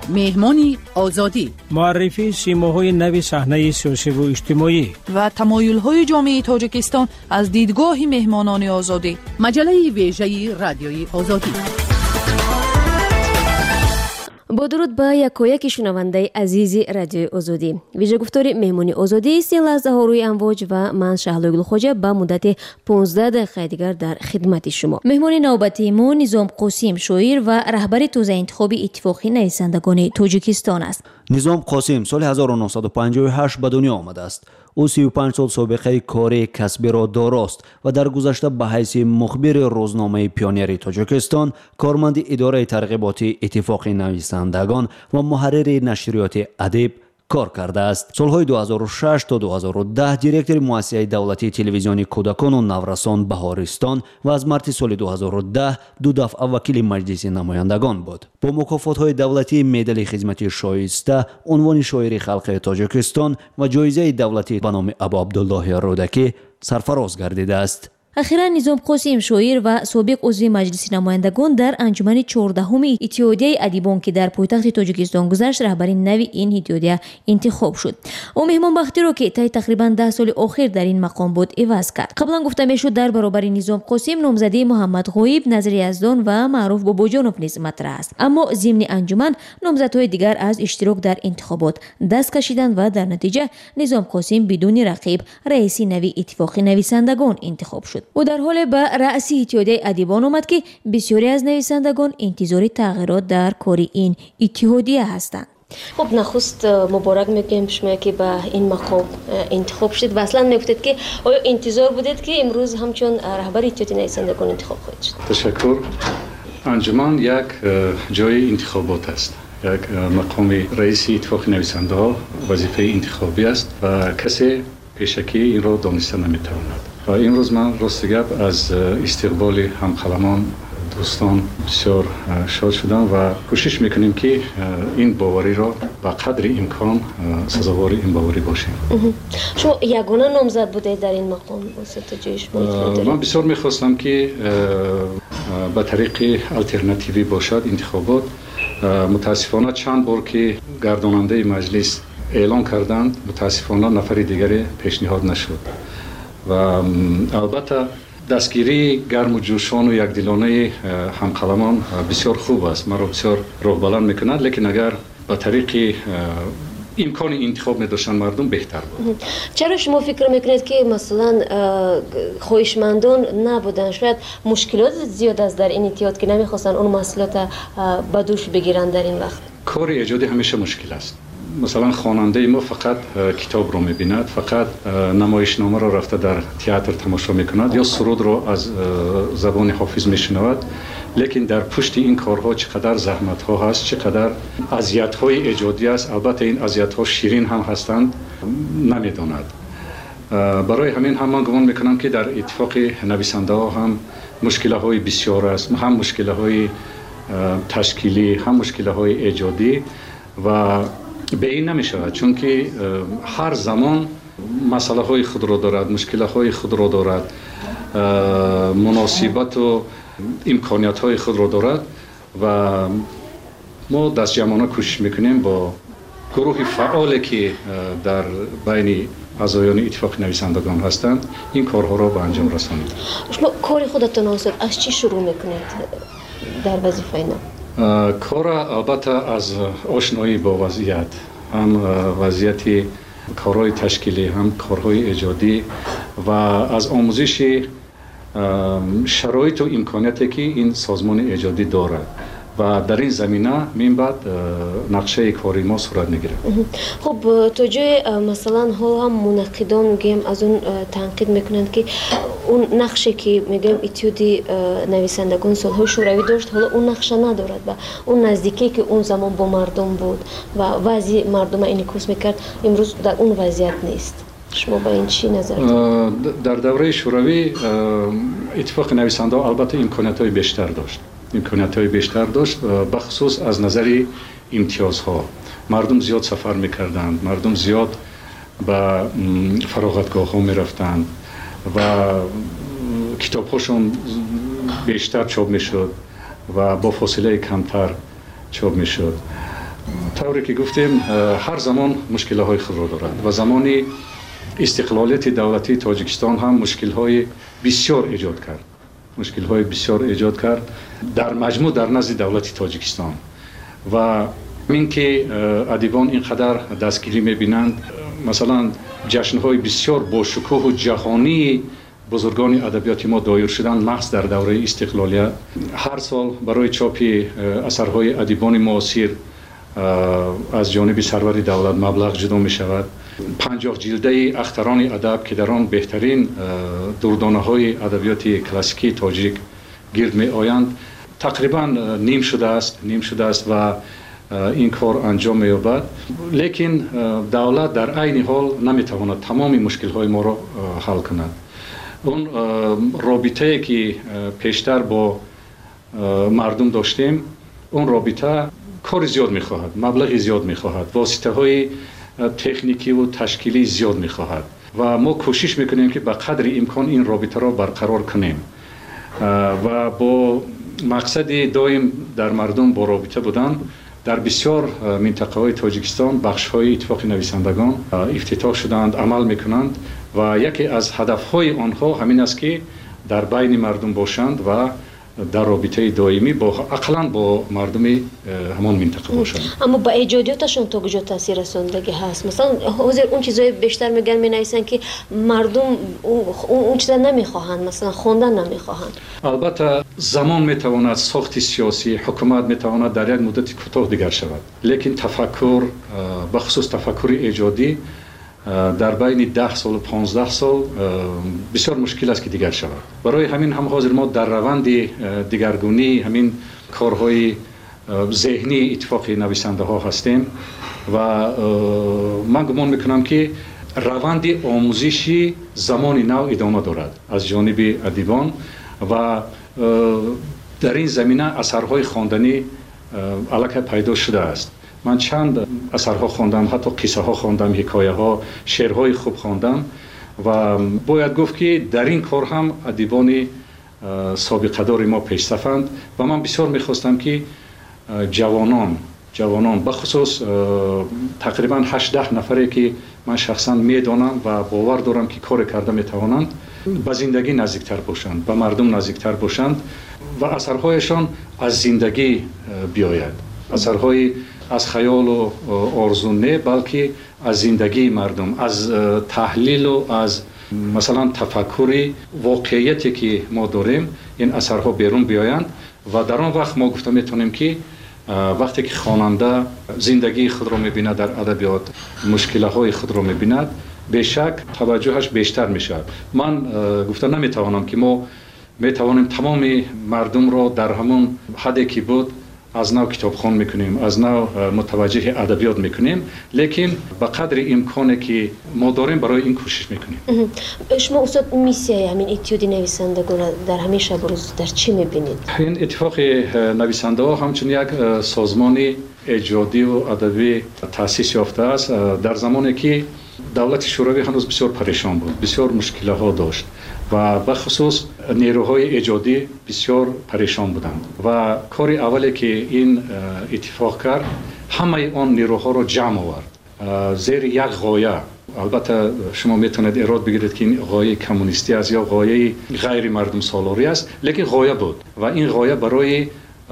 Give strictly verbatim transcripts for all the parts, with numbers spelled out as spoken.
مهمانی آزادی، معرفی سیماهای نوی صحنه سیاسی و اجتماعی و تمایل‌های جامعه تاجیکستان از دیدگاه مهمانان آزادی. مجله ویژه رادیوی آزادی. با درود به یکایک شنونده عزیز رادیوی آزادی. ویژه گفتار مهمانی آزادی سی لحظه ها روی امواج و من شهلوی گلخوجه به مدت پانزده دقیقه دیگر در خدمت شما. مهمانی نوبتی ما نظام قاسم شاعر و رهبر توزیع انتخابی اتفاق نویسندگان تاجیکستان است. نظام قاسم سال هزار و نهصد و پنجاه و هشت به دنیا آمده است. او سی و پنج سال سابقه کاری کسبی را داراست و در گذشته به حیث مخبر روزنامه پیونیر تاجیکستان، کارمند اداره ترغیبات اتفاق نویسندگان و محرر نشریات ادب کار کرده است. سالهای دو هزار و شش تا دو هزار و ده دیرکتور مؤسسه دولتی تلویزیونی کودکان و نورسان بهارستان و از مارس سال دو هزار و ده دو دفعه وکیل مجلس نمایندگان بود. با مکافات‌های دولتی مدال خدمت شایسته، عنوان شاعر خلق تاجیکستان و جایزه دولتی به نام ابا عبدالله رودکی سرفراز گردیده است. اخیراً نظام قاسم شاعر و سابق عضو مجلس نمایندگان در انجمن چهاردهم اتحادیه ادیبان که در پایتخت تاجیکستان گذشت رهبر نوی این اتحادیه انتخاب شد. او مهمان بختی را که طی تقریباً ده سال اخیر در این مقام بود عوض کرد. قبلا گفته میشد در برابر نظام قاسم نامزدی محمد غایب، نظر یزدان و معروف باباجانوف نیز مطرح است. اما ضمن انجمن نامزدهای دیگر از اشتراک در انتخابات دست کشیدند و در نتیجه نظام قاسم بدون رقیب رئیس نوی اتفاق نویسندگان انتخاب شد. او در حال به رأس اتحادیه ادیبان آمد که بسیاری از نویسندگان انتظار تغییرات در کار این اتحادیه هستند. خب نخست مبارک میگم شما که به این مقام انتخاب شد و اصلا میگفتید که آیا انتظار بودید که امروز همچون رهبر اتحادیه نویسندگان انتخاب خواهید شد؟ تشکر. انجمن یک جای انتخابات است. یک مقام رئیس اتفاق نویسنده ها وظیفه انتخابی است و کسی پیشکی این را دانسته نمیتواند. و این روز من راست گپ از استقبال همقلمان دوستان بسیار شاد شدم و کوشش میکنیم که این باوری را به قدر امکان سزاوار این باوری باشیم. شما یگانه نامزد بودید در این مقام؟ من بسیار میخواستم که به طریق الटरनेटिवی باشد انتخابات. متاسفانه چند بار که گرداننده مجلس اعلان کردند متاسفانه نفر دیگری پیشنهاد نشد و البته دستگیری گرم و جوشان و یکدلانه همقلمان بسیار خوب است، مرا بسیار روح بلند میکند، لیکن اگر به طریق امکان انتخاب می‌داشتن مردم بهتر بود. چرا شما فکر میکنید که مثلا خواهشمندان نبودن؟ شاید مشکلات زیاد است در این اتحاد که نمیخواستن اون مسئولیت به دوش بگیرن در این وقت. کار ایجادی همیشه مشکل است. مثلا خواننده ما فقط کتاب رو می‌بیند، فقط نمایشنامه رو رفته در تئاتر تماشا می‌کند یا سرود رو از زبان حافظ می‌شنود، لیکن در پشت این کارها چقدر زحمت‌ها هست، چقدر اذیت‌های ایجادی است. البته این اذیت‌ها شیرین هم هستند، نمی‌داند. برای همین هم من گمان می‌کنم که در اتفاق نویسنده‌ها هم مشکل‌های بسیار است، هم مشکل‌های تشکیلی، هم مشکل‌های ایجادی و به این نمی شود، چون که هر زمان مسئله های خود را دارد، مشکل های خود را دارد، مناسبت و امکانیت های خود را دارد و ما دست جمعانه کوشش میکنیم با گروه فعالی که در بین اعضایان اتفاق نویسندگان هستند این کارها را به انجام رسانیم. شما کار خودتون از از چی شروع میکنید در وظیفه اینا؟ کار البته از آشنایی با وضعیت، هم وضعیت کارهای تشکیلی، هم کارهای ایجادی و از آموزش شرایط و امکانیاتی که این سازمان ایجادی دارد و در این زمینه من بعد نقشه کاری ما صورت میگیره. خب تو جای مثلا حال هم منقدان میگیم از اون تنقید میکنند که اون نقشه که میگم اتحادیه نویسندگان سالهای شوروی داشت حالا اون نقشه ندارد و اون نزدیکی که اون زمان با مردم بود و وضع مردم انعکاس میکرد امروز در اون وضعیت نیست. شما با این چی نظر دارید؟ در دوره شوروی اتفاق نویسنده البته امکانیت‌های بیشتر داشت. امکانیت‌های بیشتر داشت بخصوص از نظر امتیازها. مردم زیاد سفر می‌کردند، مردم زیاد به فراغتگاه‌ها می‌رفتند و کتاب‌هاشون بیشتر چاپ می‌شد و با فاصله کمتر چاپ می‌شد طوری که گفتیم هر زمان مشکل‌های خود را دارد و زمانی استقلالیت دولتی تاجیکستان هم مشکل‌های بسیار ایجاد کرد. مشکل‌های بسیار ایجاد کرد در مجموع در نزد دولت تاجیکستان و این که ادیبان اینقدر دستگیری می‌بینند، مثلا جشن‌های بسیار با شکوه و جهانی بزرگان ادبیات ما دایر شدند محض در دوره استقلالیت. هر سال برای چاپ اثرهای ادیبان معاصر از جانب سرور دولت مبلغ جدا می شود. پنجاه جلده اختران ادب که در آن بهترین دردانه‌های ادبیات کلاسیکی تاجیک گرد می آیند تقریبا نیم شده است نیم شده است و این کار انجام می یابد، لیکن دولت در عین حال نمی تواند تمام مشکل های ما را حل کند. اون رابطه که پیشتر با مردم داشتیم، اون رابطه کار زیاد می خواهد، مبلغ زیاد می خواهد، واسطه های تکنیکی و تشکیلی زیاد می خواهد و ما کوشش میکنیم که به قدر امکان این رابطه را برقرار کنیم و با مقصد دائم در مردم با رابطه بودن. در بسیار منطقه های تاجیکستان بخش های اتفاق نویسندگان افتتاح شدند، عمل میکنند و یکی از هدف های آنها همین است که در بین مردم باشند و در رابطه دائمی با اقلا با مردم همان منطقه باشند. اما با ایجادیاتشون تا کجا تاثیر رساندگی هست؟ مثلا حاضر اون چیزای بیشتر میگن مینویسن که مردم اون چیزا نمیخواهند، مثلا خواندن نمیخواهند. البته زمان میتواند ساخت سیاسی حکومت میتواند در یک مدت کوتاه دیگر شود، لیکن تفکر به خصوص تفکر ایجادی در بین ده سال و پانزده سال بسیار مشکل است که دیگر شود. برای همین هم حاضر ما در روند دیگرگونی همین کارهای ذهنی اتفاق نویسنده ها هستیم و من گمان میکنم که روند آموزشی زمان نو ادامه دارد از جانب ادیبان و در این زمینه اثرهای خواندنی الکی پیدا شده است. من چند اثرها خواندم، حتی قصه ها خواندم، حکایه ها، شعرهای خوب خواندم و باید گفت که در این کار هم ادیبان سابقه دار ما پیشرفتند و من بسیار میخواستم که جوانان جوانان بخصوص تقریبا هشت ده نفری که من شخصا میدانم و باور دارم که کار کرده میتوانند به زندگی نزدیکتر باشند، به مردم نزدیکتر باشند و اثرهایشان از زندگی بیاید. اثرهای از خیال و آرزو نه، بلکه از زندگی مردم، از تحلیل و از مثلا تفکر واقعیتی که ما داریم این اثرها بیرون بیایند و در آن وقت ما گفته میتونیم که وقتی که خواننده زندگی خود را میبیند در ادبیات، مشکلهای خود را میبیند، به شک توجهش بیشتر میشه. من گفته نمیتوانم که ما میتوانیم تمام مردم را در همون حدی که بود از نو کتابخوان میکنیم، از نو متوجه ادبیات میکنیم، لیکن به قدر امکانی که ما داریم برای این کوشش میکنیم. شما استاد میسیای همین اتحادیه نویسندگان در همین شب روز در چی میبینید؟ این اتفاق نویسنده ها همچون یک سازمان ایجادی و ادبی تأسیس یافته است در زمانی که دولت شوروی هنوز بسیار پریشان بود، بسیار مشکلات داشت و به خصوص نیروهای ایجادی بسیار پریشان بودند و کار اولی که این اتفاق کرد همه آن نیروها را جمع آورد زیر یک غایه. البته شما میتونید ایراد بگیرید که این غایه کمونیستی است یا غایه غیر مردم سالاری است، لیکن غایه بود و این غایه برای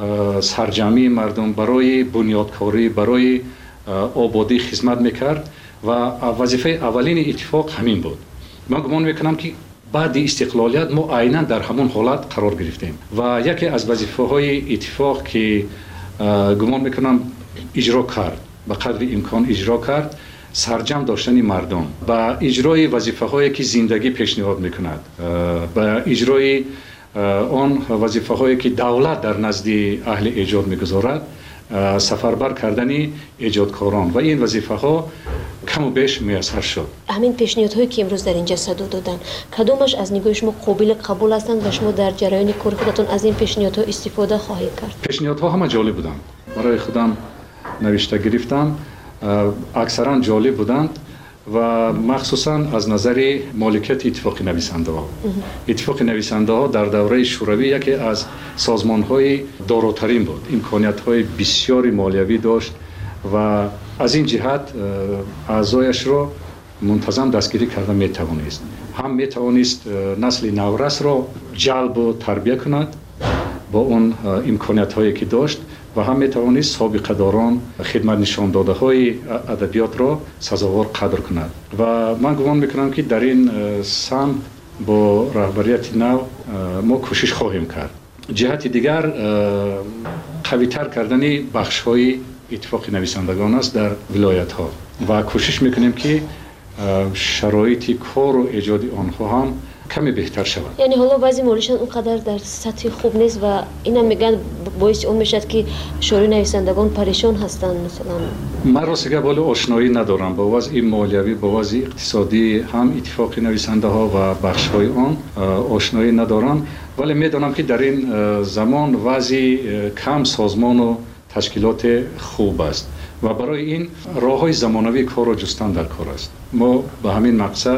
سرجمعی مردم، برای بنیادکاری، برای آبادی خدمت میکرد و وظیفه اولین اتفاق همین بود. من گمان میکنم که بعد استقلالیت ما عیناً در همون حالت قرار گرفتیم و یکی از وظیفه های اتفاق که گمان میکنم اجرا کرد، به قدر امکان اجرا کرد، سرجم داشتن مردم و اجرای وظیفه هایی که زندگی پیشنهاد میکند و اجرای آن وظیفه هایی که دولت در نزد اهل ایجاد میگذارد، سفربر کردن ایجادکاران و این وظیفه ها کم و بیش میسر شد. همین پیشنهادهایی که امروز در اینجا صدا دادن، کدومش از نگاه شما قابل قبول هستند و شما در جریان کار خودتون از این پیشنهادها استفاده خواهید کرد؟ پیشنهادها همه جالب بودند، برای خودم نوشته گرفتم، اکثرا جالب بودند و مخصوصا از نظر مالکیت اتفاق نویسنده ها. اتفاق نویسنده ها در دوره شوروی یکی از سازمان های داراترین بود، امکانیت های بسیاری مالیوی داشت، و از این جهت اعضایش را منتظم دستگیری کرده می توانست. هم می توانست نسل نورس را جلب و تربیت کند با اون امکانیت هایی که داشت و هم می توانست سابقه داران خدمت نشان داده های ادبیات را سزاوار قدر کند و من گمان میکنم که در این سمت با رهبریت نو ما کوشش خواهیم کرد. جهت دیگر قوی‌تر کردن بخش های اتفاق نویسندگان است در ولایت ها و کوشش میکنیم که شرایط کار و ایجاد آنها هم کمی بهتر شود. یعنی حالا بعضی موردشان اونقدر در سطح خوب نیست و اینا میگن باعث اون میشد که شورای نویسندگان پریشان هستند. مثلا من راستش بالا آشنایی ندارم با وضع مالیوی، با وضع اقتصادی هم اتفاق نویسنده ها و بخش های آن آشنایی ندارم، ولی میدانم که در این زمان وضع کم سازمان و تشکیلات خوب است و برای این راه‌های زمانوی کار را جستن در کار است. ما به همین مقصد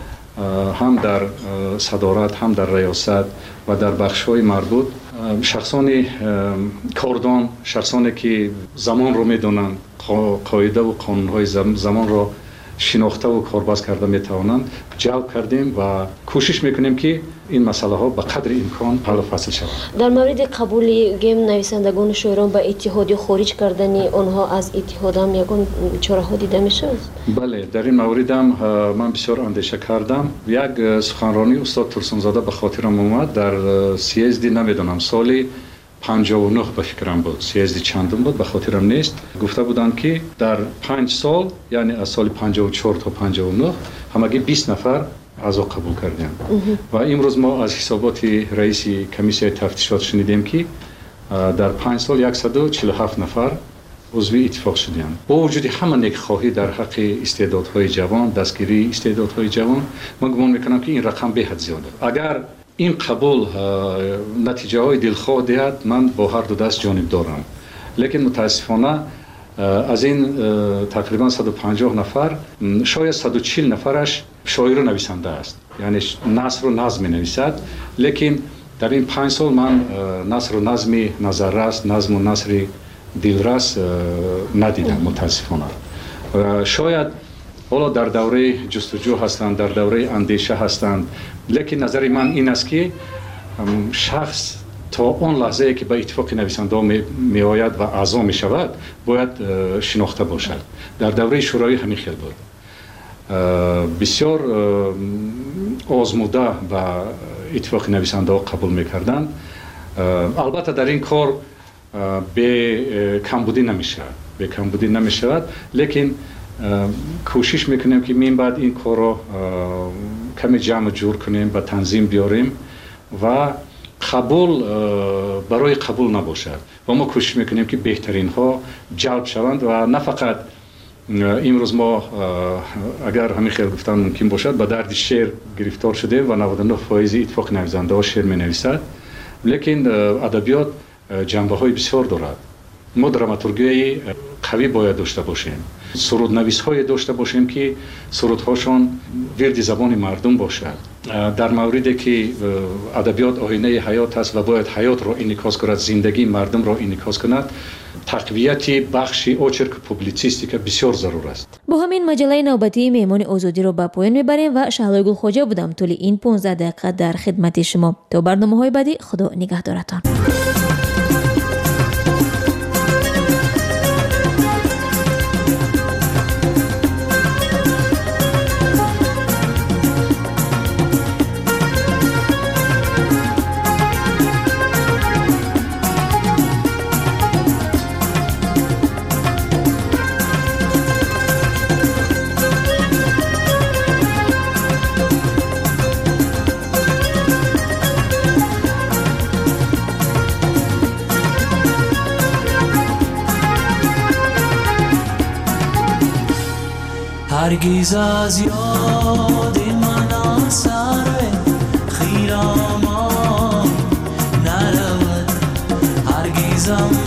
هم در صدارت هم در ریاست و در بخش‌های مربوط شخصان کاردان، شخصانی که زمان رو می‌دانند، قاعده و قانون‌های زمان را شناخته و کارباز کرده میتوانند جلب کردیم و کوشش میکنیم که این مسئله ها به قدر امکان حل و فصل شود. در مورد قبول گیم نویسندگان و شاعران به اتحاد خارج کردن آنها از اتحاد هم یگان چاره ها دیده میشه؟ بله، در این مورد هم من بسیار اندیشه کردم. یک سخنرانی استاد ترسونزاده به خاطرم اومد در سیزدی، نمیدونم سالی پنجاه و نه به فکرم بود، سیزدی چندم بود به خاطرم نیست. گفته بودند که در پنج سال، یعنی از سال پنجاه و چهار تا پنجاه و نه همگی بیست نفر اعضا قبول کردیم و امروز ما از حسابات رئیس کمیسیون تفتیشات شنیدیم که در پنج سال صد و چهل و هفت نفر عضو اتفاق شدیم. با وجود همه نیکخواهی در حق استعدادهای جوان، دستگیری استعدادهای جوان، من گمان میکنم که این رقم به حد زیاده. اگر این قبول نتیجه های دلخواه دهد، من با هر دو دست جانب دارم، لیکن متاسفانه از این تقریبا صد و پنجاه نفر شاید صد و چهل نفرش شاعر و نویسنده است، یعنی نثر و نظم نویسد، لیکن در این پنج سال من نثر و نظمی نظررس، نظم و نثر دلرس ندیدم متاسفانه. شاید حالا در دوره جستجو هستند، در دوره اندیشه هستند، لیکن نظر من این است که شخص تا اون لحظه که به اتفاق نویسنده می آید و اعضا می شود باید شناخته باشد. در دوره شورای همین خیل بود. بسیار آزموده به اتفاق نویسنده قبول می کردند. البته در این کار به کمبودی نمی شود، به کمبودی نمی شود، لیکن کوشش میکنیم که من بعد این کار رو کمی جمع جور کنیم، به تنظیم بیاریم و قبول برای قبول نباشد و ما کوشش میکنیم که بهترین ها جلب شوند و نه فقط امروز ما اگر همین خیلی گفتن ممکن باشد به درد شعر گرفتار شده و نود و نه فایز اتفاق نویسنده ها شعر می نویسد، لیکن ادبیات جنبه های بسیار دارد. ما دراماتورگی قوی باید داشته باشیم، سرود نویس های داشته باشیم که سرودهاشون ورد زبان مردم باشد. در موردی که ادبیات آینه حیات است و باید حیات را انعکاس کند، زندگی مردم را انعکاس کند، تقویت بخش اوچرک پوبلیسیستیک بسیار ضرور است. با همین مجله نوبتی مهمان آزادی رو به پایان میبریم و شهلای گلخواجه بودم طول این پانزده دقیقه در خدمت شما. تا برنامه‌های بعدی، خدا نگهدارتان. هرگز از یاد من اثر خیرامان نرود، هرگزم